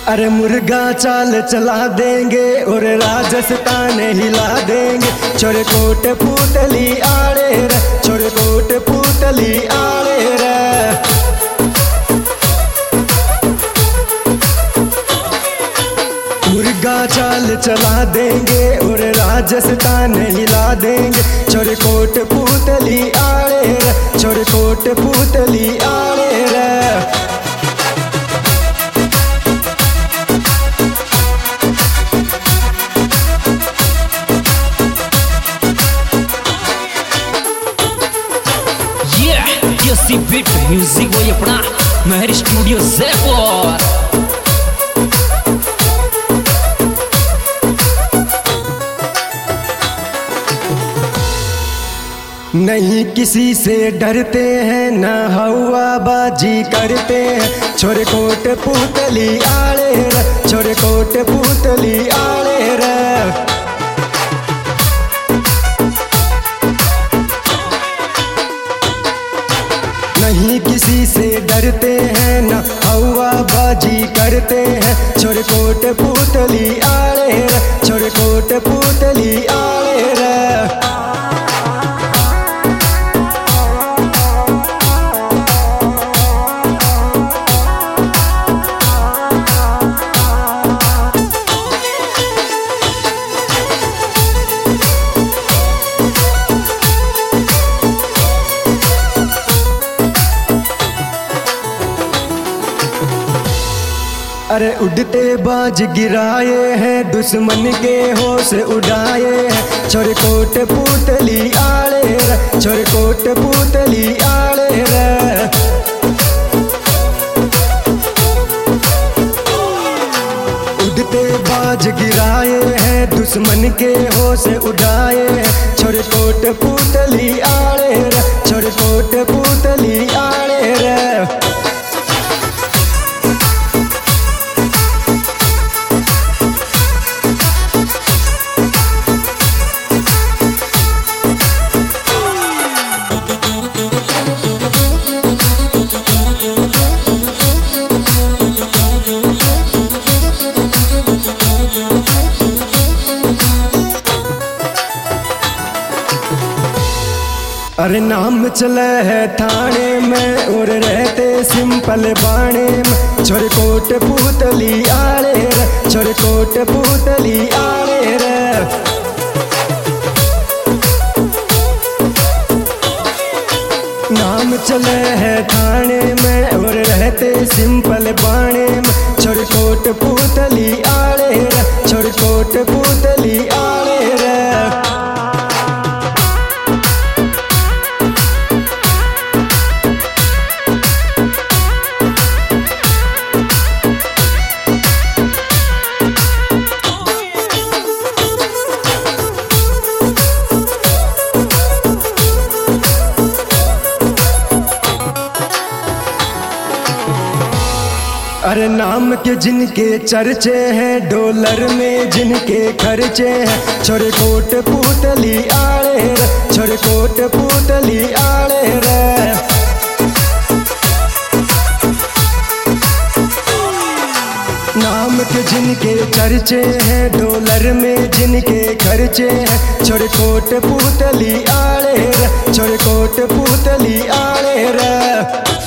अरे मुर्गा चाल चला देंगे और राजस्थान हिला देंगे। छोरे कोट पुतली आड़े रे, छोरे कोट पुतली आड़े रे। मुर्गा चाल चला देंगे और राजस्थान हिला देंगे। छोरे कोट पुतली आड़े रे, छोरे कोट पुतली आड़े रे। देसी बीट म्यूजिक वही अपना महर स्टूडियो जयपुर। नहीं किसी से डरते हैं न हवाबाजी करते हैं। छोरे कोट पुतली आड़े रे, छोरे कोट पुतली आड़े रे। नहीं किसी से डरते हैं न हवाबाजी करते हैं। छोरे कोट पुतली आड़े रे, छोरे कोट पुतली आड़े रे। अरे उड़ते बाज गिराए हैं, दुश्मन के होश उड़ाए हैं। छोरे कोट पुतली आड़े रे, छोरे कोट पुतली आड़े रे। उड़ते बाज गिराए हैं, दुश्मन के होश उड़ाए हैं। छोरे कोट पुतली आड़े रे, छोरे कोट पुतली आड़े रे। अरे नाम चले है थाने में और रहते सिंपल बाणे में। छोरे कोट पुतली आड़े रे, छोरे कोट पुतली आड़े रे। नाम चले है थाने में और रहते सिंपल बाणे में। छोरे कोट पुतली आड़े रे, छोरे कोट पुतली आड़े रे। अरे नाम के जिनके चर्चे हैं, डॉलर में जिनके खर्चे हैं। छोरे कोट पुतली आड़े रे, छोरे कोट पुतली आड़े रे। नाम के जिनके चर्चे हैं, डॉलर में जिनके खर्चे हैं। छोरे कोट पुतली आड़े रे, छोरे कोट पुतली आड़े रे।